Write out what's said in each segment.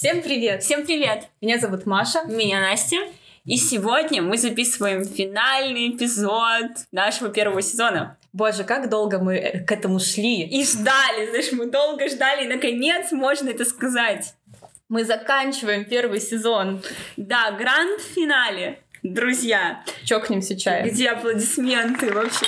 Всем привет! Всем привет! Меня зовут Маша. Меня Настя. И сегодня мы записываем финальный эпизод нашего первого сезона. Боже, как долго мы к этому шли. И ждали, знаешь, мы долго ждали, и наконец можно это сказать. Мы заканчиваем первый сезон. Да, гранд-финале. Друзья. Чокнемся чаем. Где аплодисменты вообще?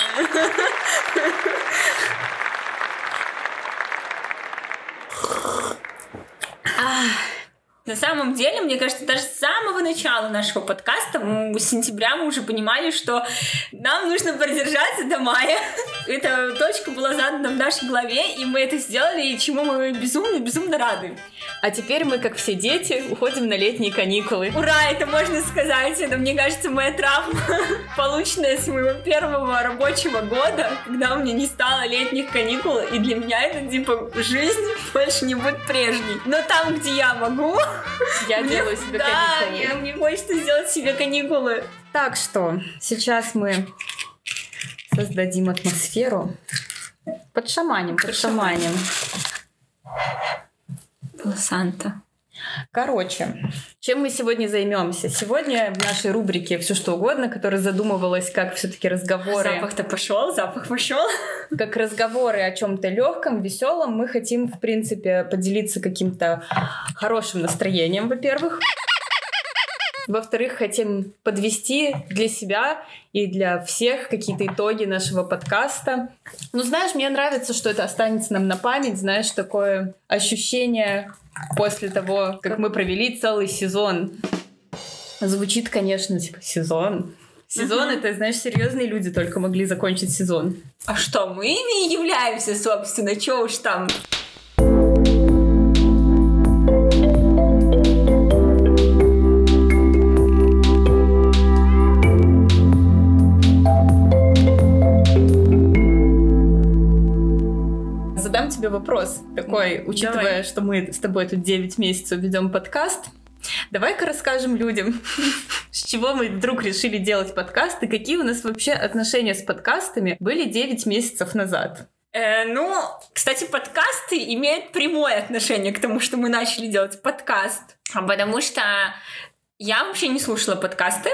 На самом деле, мне кажется, даже с самого начала нашего подкаста, с сентября мы уже понимали, что нам нужно продержаться до мая. Эта точка была задана в нашей голове, и мы это сделали, и чему мы безумно рады. А теперь мы, как все дети, уходим на летние каникулы. Ура, это можно сказать. Это, мне кажется, моя травма, полученная с моего первого рабочего года, когда у меня не стало летних каникул, и для меня это, типа, жизнь больше не будет прежней. Но там, где я могу... Я делаю себе каникулы. Да, мне хочется сделать себе каникулы. Так что, сейчас мы создадим атмосферу. Подшаманим. Санта. Короче, чем мы сегодня займемся? Сегодня в нашей рубрике «Все что угодно», которая задумывалась как все-таки разговоры... Запах пошел. Как разговоры о чем-то легком, веселом, мы хотим, в принципе, поделиться каким-то хорошим настроением, во-первых. Во-вторых, хотим подвести для себя и для всех какие-то итоги нашего подкаста. Ну, знаешь, мне нравится, что это останется нам на память, знаешь, такое ощущение после того, как мы провели целый сезон. Звучит, конечно, типа сезон. Сезон — это, знаешь, серьезные люди только могли закончить сезон. А что, мы ими и являемся, собственно, чё уж там... Задам тебе вопрос такой, учитывая, Давай. что мы с тобой тут 9 месяцев ведем подкаст. Давай-ка расскажем людям, с чего мы вдруг решили делать подкаст и какие у нас вообще отношения с подкастами были 9 месяцев назад. Кстати, подкасты имеют прямое отношение к тому, что мы начали делать подкаст. Потому что я вообще не слушала подкасты.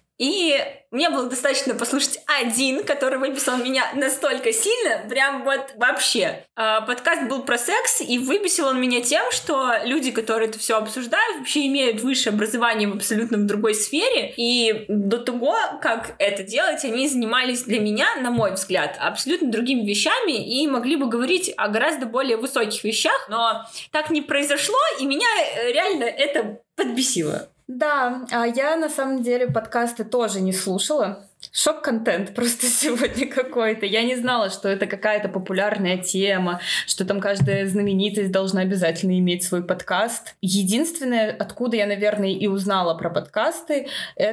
И мне было достаточно послушать один, который выбесил меня настолько сильно, прям вот вообще. Подкаст был про секс, и выбесил он меня тем, что люди, которые это все обсуждают, вообще имеют высшее образование в абсолютно в другой сфере. И до того, как это делать, они занимались для меня, на мой взгляд, абсолютно другими вещами и могли бы говорить о гораздо более высоких вещах. Но так не произошло, и меня реально это подбесило. Да, а я на самом деле подкасты тоже не слушала. Шок-контент просто сегодня какой-то. Я не знала, что это какая-то популярная тема, что там каждая знаменитость должна обязательно иметь свой подкаст. Единственное, откуда я, наверное, и узнала про подкасты,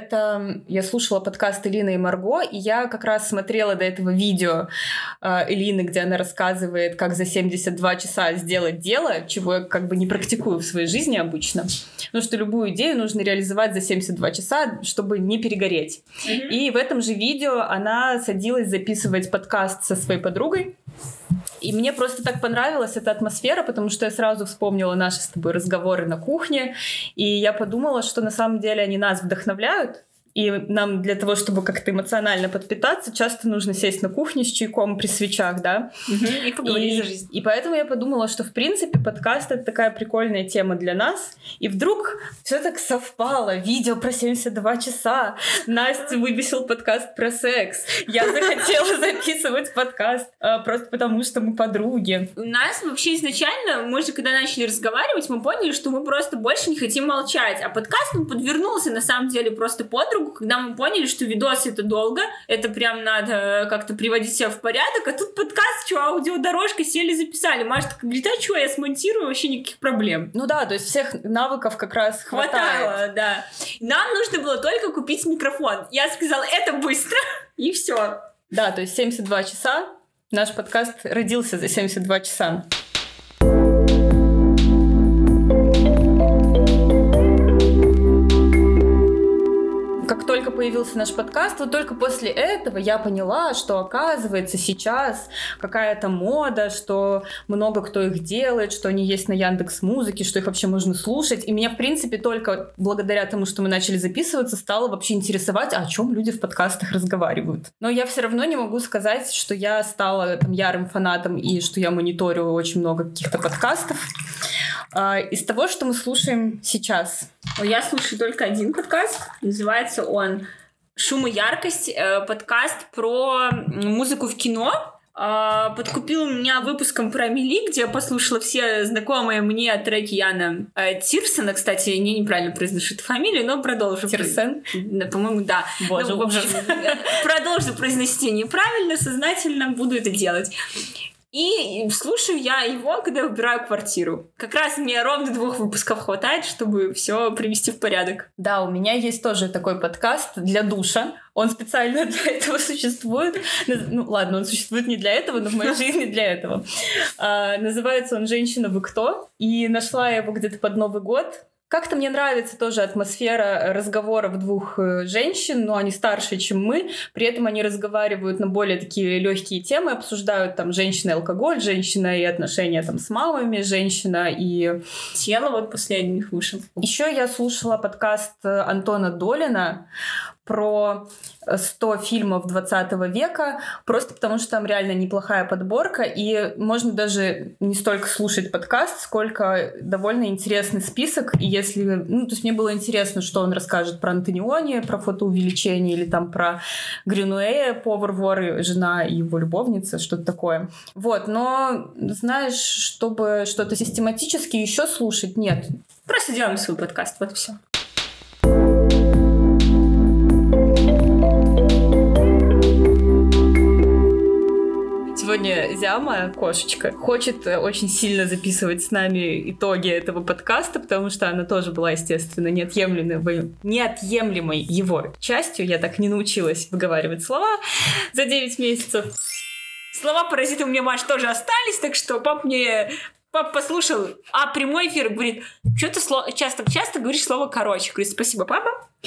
это я слушала подкаст Элины и Марго, и я как раз смотрела до этого видео Элины, где она рассказывает, как за 72 часа сделать дело, чего я как бы не практикую в своей жизни обычно. Потому что любую идею нужно реализовать за 72 часа, чтобы не перегореть. И в этом же видео она садилась записывать подкаст со своей подругой. И мне просто так понравилась эта атмосфера, потому что я сразу вспомнила наши с тобой разговоры на кухне, и я подумала, что на самом деле они нас вдохновляют. И нам для того, чтобы как-то эмоционально подпитаться, часто нужно сесть на кухне с чайком при свечах, да? И поговорить за жизнь. И поэтому я подумала, что, в принципе, подкаст — это такая прикольная тема для нас. И вдруг все так совпало. Видео про 72 часа. Настя выбесил подкаст про секс. Я захотела записывать подкаст просто потому, что мы подруги. У нас вообще изначально, мы же когда начали разговаривать, мы поняли, что мы просто больше не хотим молчать. А подкаст подвернулся, на самом деле, просто под руку, когда мы поняли, что видос это долго, это прям надо как-то приводить себя в порядок, а тут подкаст, аудиодорожка, сели, записали. Маша такая говорит, а что, я смонтирую, вообще никаких проблем. Ну да, то есть всех навыков как раз хватает. Да. Нам нужно было только купить микрофон. Я сказала, это быстро, и все. Да, то есть 72 часа, наш подкаст родился за 72 часа. появился наш подкаст, вот только после этого я поняла, что, оказывается, сейчас какая-то мода, что много кто их делает, что они есть на Яндекс.Музыке, что их вообще можно слушать. И меня, в принципе, только благодаря тому, что мы начали записываться, стало вообще интересовать, о чем люди в подкастах разговаривают. Но я все равно не могу сказать, что я стала там ярым фанатом и что я мониторю очень много каких-то подкастов. Из того, что мы слушаем сейчас. Я слушаю только один подкаст. Называется он «Шум и яркость». Подкаст про музыку в кино. Подкупил меня выпуском про Амели, где я послушала все знакомые мне треки Яна Тирсена. Кстати, я неправильно произношу эту фамилию, но продолжу. Тирсен? По-моему, да. Боже, в общем, продолжу произнести неправильно, сознательно буду это делать. И слушаю я его, когда выбираю квартиру. Как раз мне ровно 2 выпусков хватает, чтобы все привести в порядок. Да, у меня есть тоже такой подкаст для душа. Он специально для этого существует. Ну ладно, он существует не для этого, но в моей жизни для этого. Называется он «Женщина, вы кто?». И нашла я его где-то под Новый год. Как-то мне нравится тоже атмосфера разговоров 2 женщин, но они старше, чем мы. При этом они разговаривают на более такие легкие темы, обсуждают там женщина и алкоголь, женщина и отношения там с мамами, женщина и тело. Вот последний вышел. Еще я слушала подкаст Антона Долина про 100 фильмов 20 века, просто потому что там реально неплохая подборка, и можно даже не столько слушать подкаст, сколько довольно интересный список, и если... Ну, то есть мне было интересно, что он расскажет про Антониони, про фотоувеличение, или там про Гринуэя, повар-вор, и жена и его любовница, что-то такое. Вот, но, знаешь, чтобы что-то систематически еще слушать, нет. Просто делаем свой подкаст, вот и все. Сегодня Зяма, кошечка, хочет очень сильно записывать с нами итоги этого подкаста, потому что она тоже была, естественно, неотъемлемой его частью. Я так не научилась выговаривать слова за 9 месяцев. Слова-паразиты у меня, Маш, тоже остались, так что папа послушал, прямой эфир, говорит, что ты часто говоришь слово «короче». Говорит, спасибо, папа.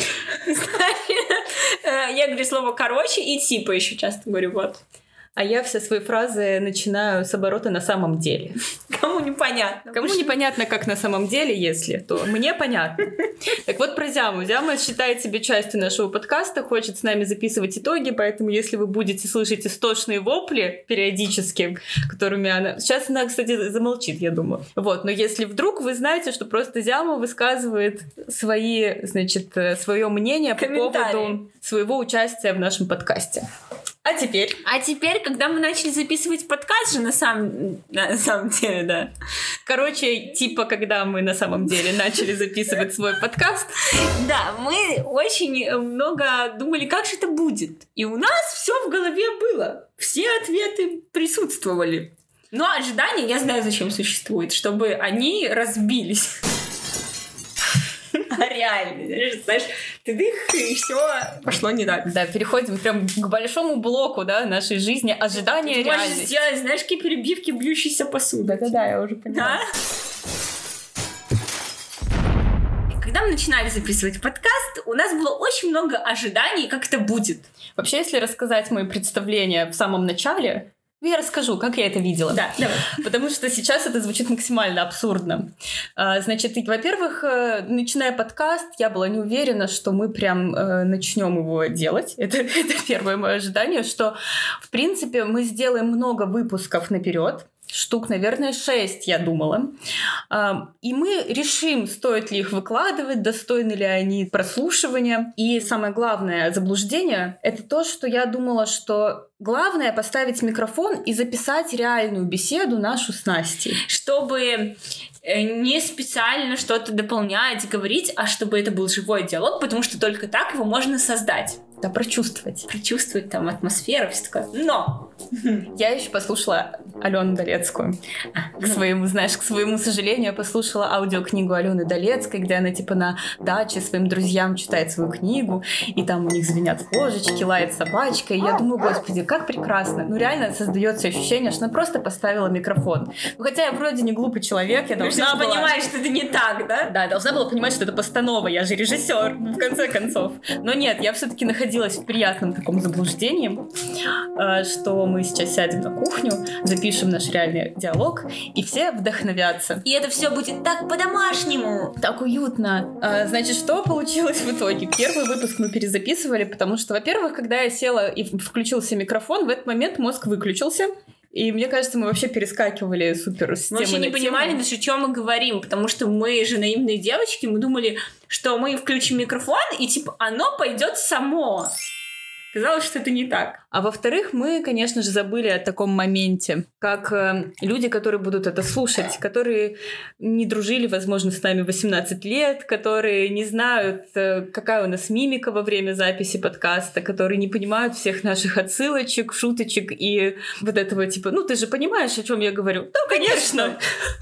Я говорю слово «короче» и «типа» еще часто говорю, вот. А я все свои фразы начинаю с оборота «на самом деле». Кому непонятно. Кому непонятно, как на самом деле, если, то мне понятно. Так вот про Зяму. Зяма считает себя частью нашего подкаста, хочет с нами записывать итоги, поэтому если вы будете слышать истошные вопли периодически, которыми она... Сейчас она, кстати, замолчит, я думаю. Вот, но если вдруг вы знаете, что просто Зяма высказывает свое мнение по поводу своего участия в нашем подкасте. А теперь, когда мы начали записывать подкаст же, на самом деле, да. Короче, типа, когда мы на самом деле начали записывать свой подкаст. Да, мы очень много думали, как же это будет. И у нас все в голове было. Все ответы присутствовали. Но ожидания, я знаю, зачем существует, чтобы они разбились. Реально, знаешь, ты дых, и все пошло не так. Да, переходим прям к большому блоку, да, нашей жизни. Ожидания, реальность. Можешь сделать, знаешь, какие перебивки бьющейся посуды. Да-да-да, я уже поняла. Да? Когда мы начинали записывать подкаст, у нас было очень много ожиданий, как это будет. Вообще, если рассказать мои представления в самом начале, я расскажу, как я это видела. Да, давай. Потому что сейчас это звучит максимально абсурдно. Значит, во-первых, начиная подкаст, я была не уверена, что мы прям начнем его делать. Это первое мое ожидание, что, в принципе, мы сделаем много выпусков наперед. Штук, наверное, 6, я думала. И мы решим, стоит ли их выкладывать, достойны ли они прослушивания. И самое главное заблуждение — это то, что я думала, что главное — поставить микрофон и записать реальную беседу нашу с Настей. Чтобы не специально что-то дополнять, говорить, а чтобы это был живой диалог, потому что только так его можно создать. Да, прочувствовать. Прочувствовать там атмосферу, все такое. Но! Я еще послушала Алену Долецкую. К своему сожалению, я послушала аудиокнигу Алены Долецкой, где она типа на даче своим друзьям читает свою книгу, и там у них звенят ложечки, лает собачка, и я думаю, господи, как прекрасно. Ну реально создается ощущение, что она просто поставила микрофон. Ну, хотя я вроде не глупый человек, я должна была... понимать, что это не так, да? Да, должна была понимать, что это постанова, я же режиссер, в конце концов. Но нет, я все-таки находилась в приятном таком заблуждении, что мы сейчас сядем на кухню, запишем наш реальный диалог, и все вдохновятся. И это все будет так по-домашнему. Так уютно. Значит, что получилось в итоге? Первый выпуск мы перезаписывали, потому что, во-первых, когда я села и включился микрофон, в этот момент мозг выключился. И мне кажется, мы вообще перескакивали супер с темы на тему. Мы вообще не понимали даже, о чем мы говорим, потому что мы же наивные девочки, мы думали, что мы включим микрофон, и типа оно пойдет само. Казалось, что это не так. А во-вторых, мы, конечно же, забыли о таком моменте, как люди, которые будут это слушать, которые не дружили, возможно, с нами 18 лет, которые не знают, какая у нас мимика во время записи подкаста, которые не понимают всех наших отсылочек, шуточек и вот этого типа, ну ты же понимаешь, о чем я говорю? Да, конечно!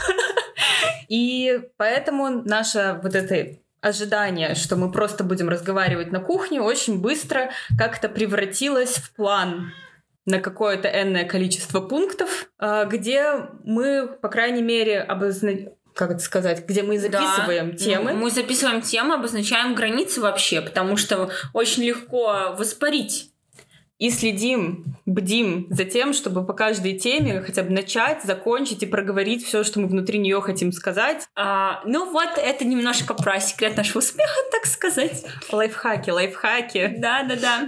И поэтому наша вот эта... ожидание, что мы просто будем разговаривать на кухне, очень быстро как-то превратилось в план на какое-то энное количество пунктов, где мы, по крайней мере, где мы записываем темы. Мы записываем темы, обозначаем границы вообще, потому что очень легко воспарить. И бдим за тем, чтобы по каждой теме хотя бы начать, закончить и проговорить все, что мы внутри нее хотим сказать. Ну вот, это немножко про секрет нашего успеха, так сказать. Лайфхаки. Да.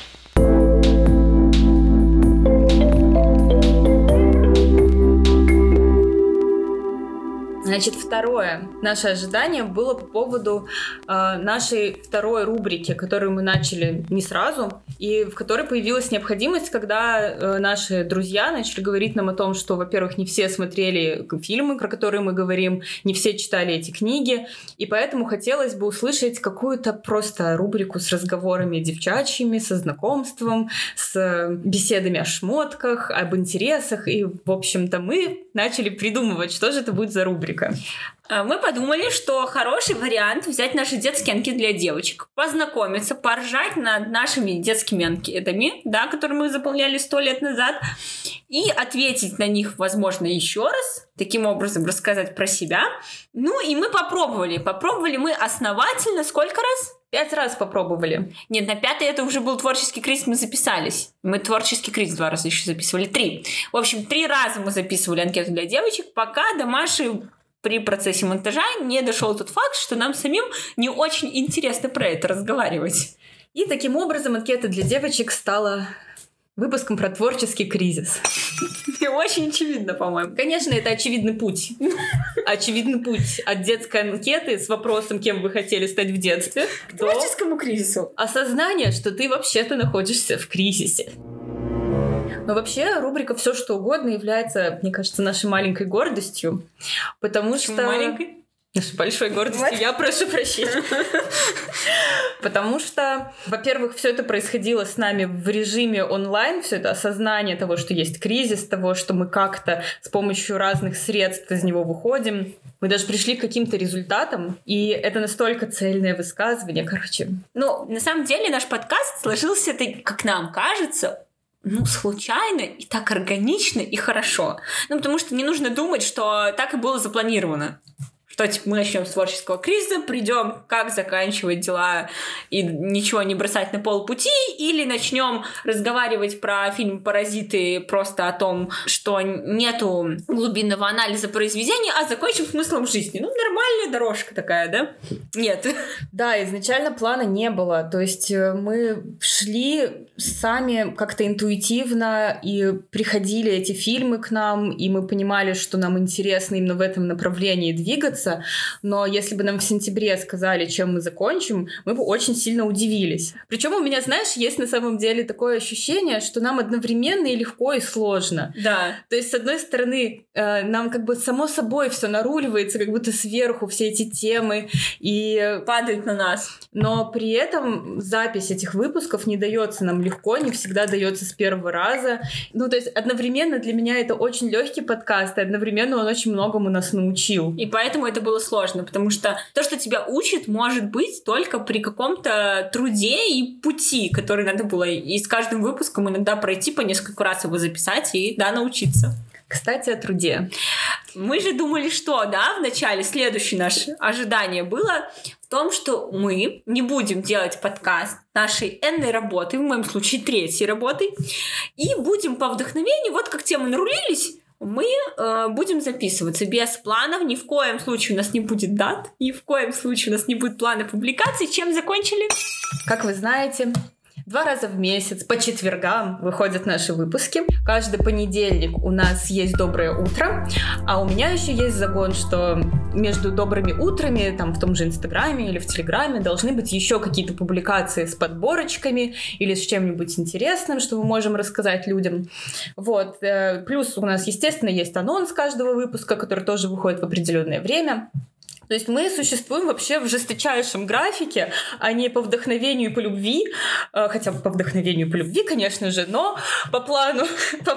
Значит, второе наше ожидание было по поводу нашей второй рубрики, которую мы начали не сразу, и в которой появилась необходимость, когда наши друзья начали говорить нам о том, что, во-первых, не все смотрели фильмы, про которые мы говорим, не все читали эти книги, и поэтому хотелось бы услышать какую-то просто рубрику с разговорами девчачьими, со знакомством, с беседами о шмотках, об интересах, и, в общем-то, мы начали придумывать, что же это будет за рубрика. Мы подумали, что хороший вариант взять наши детские анкеты для девочек, познакомиться, поржать над нашими детскими анкетами, да, которые мы заполняли 100 лет назад, и ответить на них, возможно, еще раз, таким образом рассказать про себя. Ну, и мы попробовали. Попробовали мы основательно сколько раз? 5 раз попробовали. Нет, на 5-й это уже был творческий кризис, мы записались. Мы творческий кризис 2 раза еще записывали, 3. В общем, 3 раза мы записывали анкету для девочек, пока до Маши при процессе монтажа не дошел тот факт, что нам самим не очень интересно про это разговаривать. И таким образом анкета для девочек стала выпуском про творческий кризис. Очень очевидно, по-моему. Конечно, это очевидный путь. Очевидный путь от детской анкеты с вопросом, кем вы хотели стать в детстве, к творческому кризису. Осознание, что ты вообще-то находишься в кризисе. Но вообще рубрика «Все что угодно» является, мне кажется, нашей маленькой гордостью, потому что... Маленькой? Нашей большой гордостью, я прошу прощения. Потому что, во-первых, все это происходило с нами в режиме онлайн, все это осознание того, что есть кризис, того, что мы как-то с помощью разных средств из него выходим. Мы даже пришли к каким-то результатам, и это настолько цельное высказывание, короче. Ну, на самом деле наш подкаст сложился, как нам кажется, случайно и так органично и хорошо. Потому что не нужно думать, что так и было запланировано. Что типа, мы начнем с творческого кризиса, придем, как заканчивать дела и ничего не бросать на полпути, или начнем разговаривать про фильм «Паразиты» просто о том, что нету глубинного анализа произведения, а закончим смыслом жизни. Нормальная дорожка такая, да? Нет. Да, изначально плана не было. То есть мы шли сами как-то интуитивно, и приходили эти фильмы к нам, и мы понимали, что нам интересно именно в этом направлении двигаться. закончится, но если бы нам в сентябре сказали, чем мы закончим, мы бы очень сильно удивились. Причем у меня, знаешь, есть на самом деле такое ощущение, что нам одновременно и легко, и сложно. Да. То есть, с одной стороны, нам как бы само собой все наруливается, как будто сверху все эти темы и падают на нас. Но при этом запись этих выпусков не дается нам легко, не всегда дается с первого раза. Ну, то есть одновременно для меня это очень легкий подкаст, и одновременно он очень многому нас научил. И поэтому это было сложно, потому что то, что тебя учит, может быть только при каком-то труде и пути, который надо было и с каждым выпуском иногда пройти, по несколько раз его записать и, да, научиться. Кстати, о труде. Мы же думали, что, да, в начале следующее наше ожидание было в том, что мы не будем делать подкаст нашей энной работы, в моем случае 3-й работы, и будем по вдохновению, вот как темы нарулились, мы будем записываться без планов, ни в коем случае у нас не будет дат, ни в коем случае у нас не будет плана публикаций. Чем закончили? Как вы знаете, 2 раза в месяц по четвергам выходят наши выпуски. Каждый понедельник у нас есть «Доброе утро», а у меня еще есть загон, что между добрыми утрами, там в том же Инстаграме или в Телеграме должны быть еще какие-то публикации с подборочками или с чем-нибудь интересным, что мы можем рассказать людям. Вот. Плюс у нас, естественно, есть анонс каждого выпуска, который тоже выходит в определенное время. То есть мы существуем вообще в жесточайшем графике, а не по вдохновению и по любви, хотя по вдохновению и по любви, конечно же, но по плану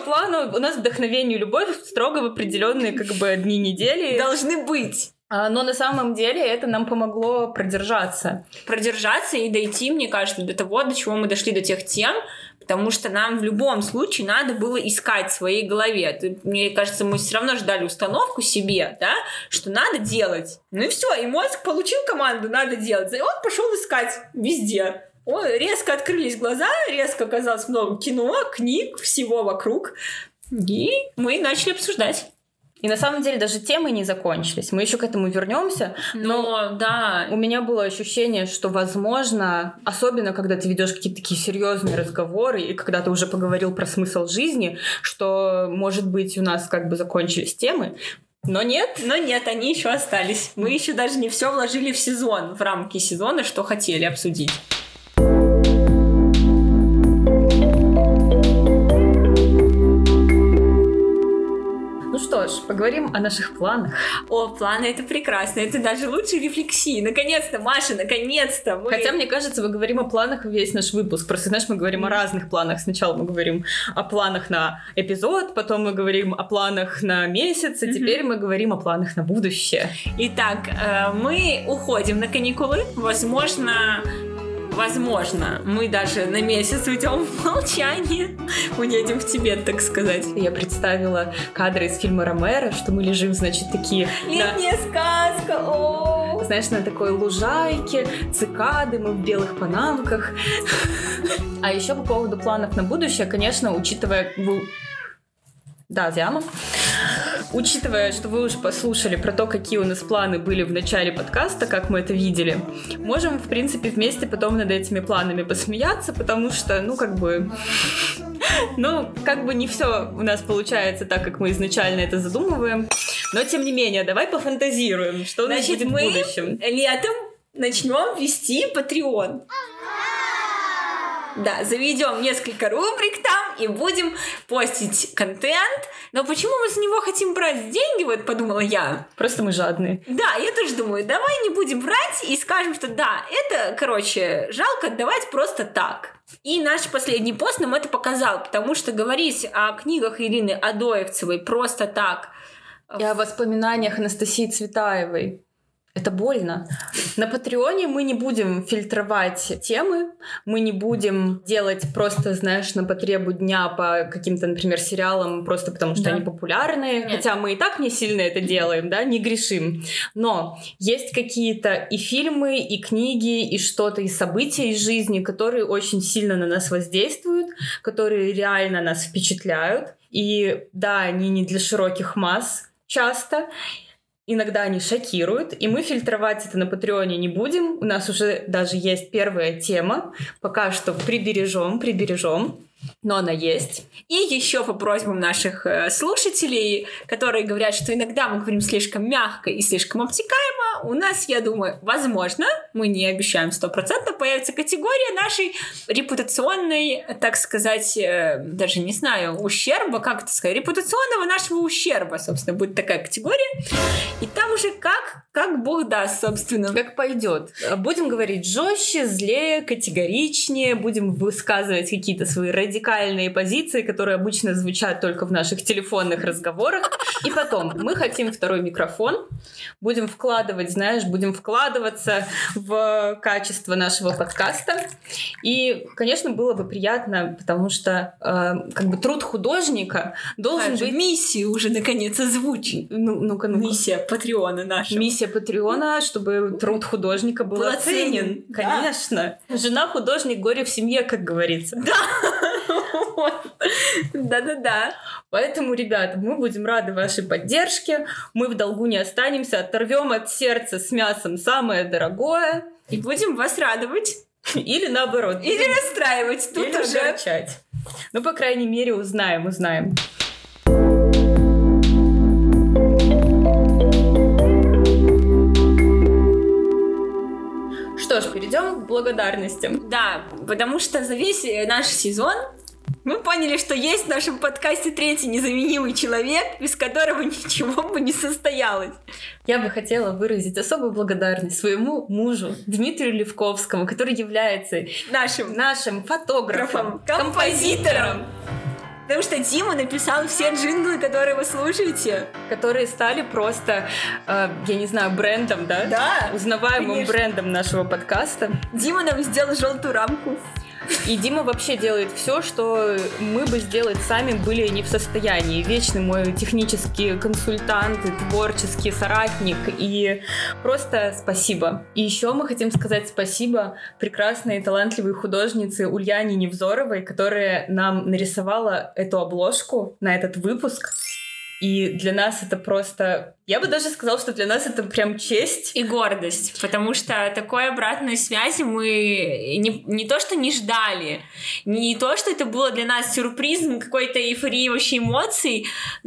у нас вдохновение и любовь строго в определенные как бы дни недели должны быть. Но на самом деле это нам помогло продержаться. Продержаться и дойти, мне кажется, до того, до чего мы дошли, до тех тем, потому что нам в любом случае надо было искать в своей голове. Мне кажется, мы все равно ждали установку себе, да, что надо делать. Ну и все, и мозг получил команду, надо делать. И он пошел искать везде. Резко открылись глаза, резко оказалось много кино, книг, всего вокруг. И мы начали обсуждать. И на самом деле даже темы не закончились. Мы еще к этому вернемся. Но да. У меня было ощущение, что, возможно, особенно когда ты ведешь какие-то такие серьезные разговоры, и когда ты уже поговорил про смысл жизни, что, может быть, у нас как бы закончились темы. Но нет, они еще остались. Мы еще даже не все вложили в сезон, в рамки сезона, что хотели обсудить. Ну что ж, поговорим о наших планах. О, планы — это прекрасно, это даже лучше рефлексии. Наконец-то, Маша, наконец-то! Хотя, мне кажется, мы говорим о планах весь наш выпуск. Просто, знаешь, мы говорим о разных планах. Сначала мы говорим о планах на эпизод, потом мы говорим о планах на месяц, и теперь мы говорим о планах на будущее. Итак, мы уходим на каникулы. Возможно, мы даже на месяц уйдем в молчание. Уедем в Тибет, так сказать. Я представила кадры из фильма Ромеро, что мы лежим, значит, такие... Летняя сказка! О-о-о. Знаешь, на такой лужайке, цикады, мы в белых панамках. А еще по поводу планов на будущее, конечно, учитывая... Да, Диана. Учитывая, что вы уже послушали про то, какие у нас планы были в начале подкаста, как мы это видели, можем, в принципе, вместе потом над этими планами посмеяться, потому что, как бы не все у нас получается так, как мы изначально это задумываем. Но, тем не менее, давай пофантазируем, что у нас будет в будущем. Летом начнем вести Patreon. Да, заведем несколько рубрик там и будем постить контент. Но почему мы с него хотим брать деньги, вот подумала я. Просто мы жадные. Да, я тоже думаю, давай не будем врать и скажем, что да, это, жалко отдавать просто так. И наш последний пост нам это показал, потому что говорить о книгах Ирины Адоевцевой просто так. И о воспоминаниях Анастасии Цветаевой. Это больно. На Патреоне мы не будем фильтровать темы, мы не будем делать просто, знаешь, на потребу дня по каким-то, например, сериалам, просто потому что они популярные. Нет. Хотя мы и так не сильно это делаем, да, не грешим. Но есть какие-то и фильмы, и книги, и что-то, и события из жизни, которые очень сильно на нас воздействуют, которые реально нас впечатляют. И да, они не для широких масс часто. Иногда они шокируют, и мы фильтровать это на Патреоне не будем. У нас уже даже есть первая тема. Пока что прибережем. но она есть. И еще по просьбам наших слушателей, которые говорят, что иногда мы говорим слишком мягко и слишком обтекаемо, у нас, я думаю, возможно, мы не обещаем 100%, появится категория нашей репутационной, так сказать, даже не знаю, ущерба, как это сказать, репутационного нашего ущерба, собственно, будет такая категория. И там уже как Бог даст, собственно. Как пойдет. Будем говорить жестче, злее, категоричнее, будем высказывать какие-то свои радикальные позиции, которые обычно звучат только в наших телефонных разговорах. И потом, мы хотим второй микрофон, будем вкладываться в качество нашего подкаста. И, конечно, было бы приятно, потому что труд художника должен быть... Миссия уже наконец озвучить. Ну-ка. Миссия Патреона наша. Миссия Патреона, чтобы труд художника был оценен. Конечно. Да. Жена художник, горе в семье, как говорится. Да. Да. Поэтому, ребята, мы будем рады вашей поддержке. Мы в долгу не останемся, оторвем от сердца с мясом самое дорогое. И будем вас радовать. Или наоборот. Или расстраивать. Тут или уже огорчать. Ну, по крайней мере, узнаем. Что ж, перейдем к благодарностям. Да, потому что за весь наш сезон мы поняли, что есть в нашем подкасте третий незаменимый человек, без которого ничего бы не состоялось. Я бы хотела выразить особую благодарность своему мужу Дмитрию Левковскому, который является нашим фотографом, композитором. Потому что Дима написал все джинглы, которые вы слушаете. Которые стали просто, брендом, да? Да. Узнаваемым конечно. Брендом нашего подкаста. Дима нам сделал желтую рамку. И Дима вообще делает все, что мы бы сделать сами были не в состоянии. Вечный мой технический консультант, творческий соратник. И просто спасибо. И еще мы хотим сказать спасибо прекрасной и талантливой художнице Ульяне Невзоровой, которая нам нарисовала эту обложку на этот выпуск. И для нас это просто... Я бы даже сказала, что для нас это прям честь. И гордость, потому что такой обратной связи мы не то что не ждали, не то что это было для нас сюрпризом, какой-то эйфории, вообще эмоций,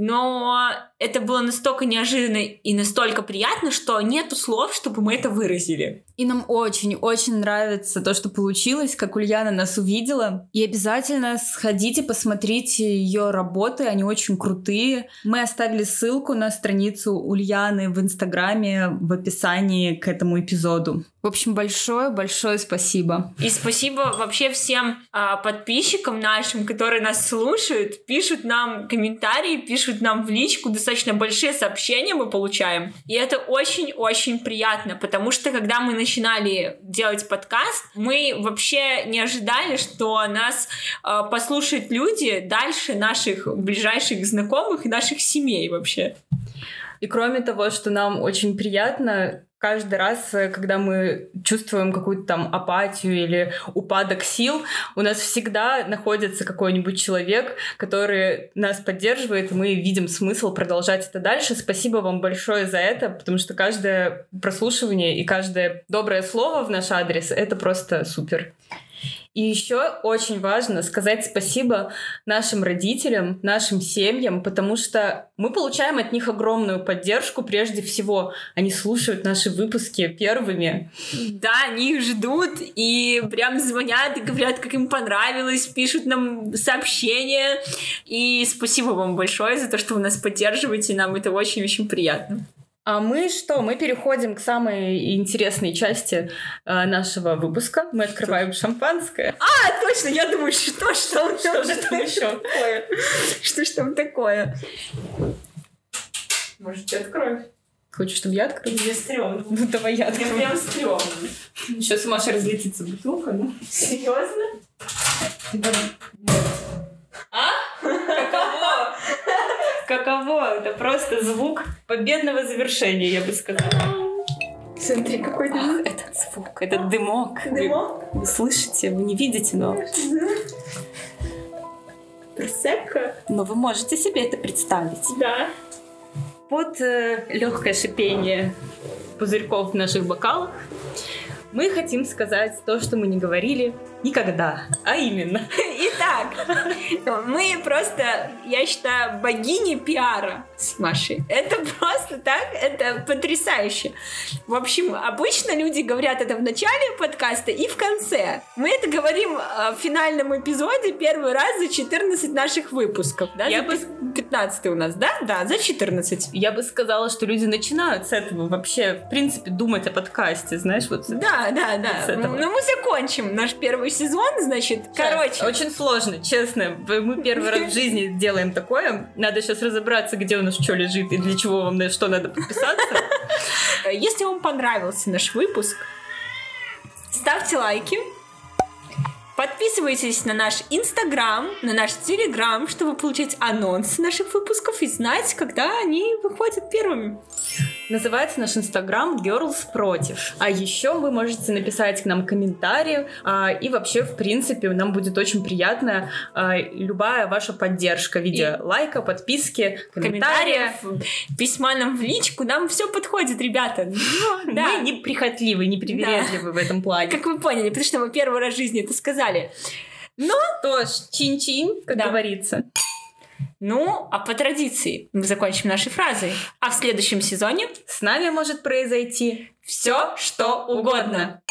но это было настолько неожиданно и настолько приятно, что нету слов, чтобы мы это выразили. И нам очень-очень нравится то, что получилось, как Ульяна нас увидела. И обязательно сходите, посмотрите ее работы, они очень крутые. Мы оставили ссылку на страницу Ульяны в Инстаграме в описании к этому эпизоду. В общем, большое-большое спасибо. И спасибо вообще всем подписчикам нашим, которые нас слушают, пишут нам комментарии, пишут нам в личку, достаточно большие сообщения мы получаем. И это очень-очень приятно, потому что когда мы начинали делать подкаст, мы вообще не ожидали, что нас послушают люди дальше наших ближайших знакомых и наших семей вообще. И кроме того, что нам очень приятно, каждый раз, когда мы чувствуем какую-то там апатию или упадок сил, у нас всегда находится какой-нибудь человек, который нас поддерживает, и мы видим смысл продолжать это дальше. Спасибо вам большое за это, потому что каждое прослушивание и каждое доброе слово в наш адрес — это просто супер. И еще очень важно сказать спасибо нашим родителям, нашим семьям, потому что мы получаем от них огромную поддержку. Прежде всего, они слушают наши выпуски первыми. Да, они их ждут и прям звонят и говорят, как им понравилось, пишут нам сообщения. И спасибо вам большое за то, что вы нас поддерживаете. Нам это очень-очень приятно. А мы что? Мы переходим к самой интересной части нашего выпуска. Мы открываем шампанское. А, точно! Я думаю, что же там еще такое? Что ж там такое? Может, ты откроешь? Хочешь, чтобы я открыла? Мне стрёмно. Ну, давай я открою. Мне прям стрёмно. Сейчас Маша разлетится бутылка, ну. Серьезно? А? Каково? Это просто звук победного завершения, я бы сказала. Смотри, какой-то... Этот звук, этот дымок. Дымок? Вы слышите, вы не видите, но... Просекко? Но вы можете себе это представить. Да. Под легкое шипение пузырьков в наших бокалах мы хотим сказать то, что мы не говорили никогда. А именно. Итак, мы просто, я считаю, богини пиара с Машей. Это просто так, это потрясающе. В общем, обычно люди говорят это в начале подкаста и в конце. Мы это говорим в финальном эпизоде первый раз за 14 наших выпусков. Да? 15 у нас, да? Да, за 14. Я бы сказала, что люди начинают с этого вообще, в принципе, думать о подкасте, знаешь, вот. Да. Но мы закончим наш первый сезон, значит, короче. Очень сложно, честно. Мы первый раз в жизни делаем такое. Надо сейчас разобраться, где у нас что лежит и для чего вам на что надо подписаться. Если вам понравился наш выпуск, ставьте лайки. Подписывайтесь на наш Инстаграм, на наш Телеграм, чтобы получать анонсы наших выпусков и знать, когда они выходят первыми. Называется наш Инстаграм Girls Против. А еще вы можете написать к нам комментарии. И вообще, в принципе, нам будет очень приятна любая ваша поддержка в виде лайка, подписки, комментариев, письма нам в личку. Нам все подходит, ребята. Мы не прихотливы, не привередливы в этом плане. Как вы поняли, потому что мы первый раз в жизни это сказали. Ну, что ж, чин-чин, как говорится. Ну, а по традиции мы закончим нашей фразой. А в следующем сезоне с нами может произойти все, что угодно.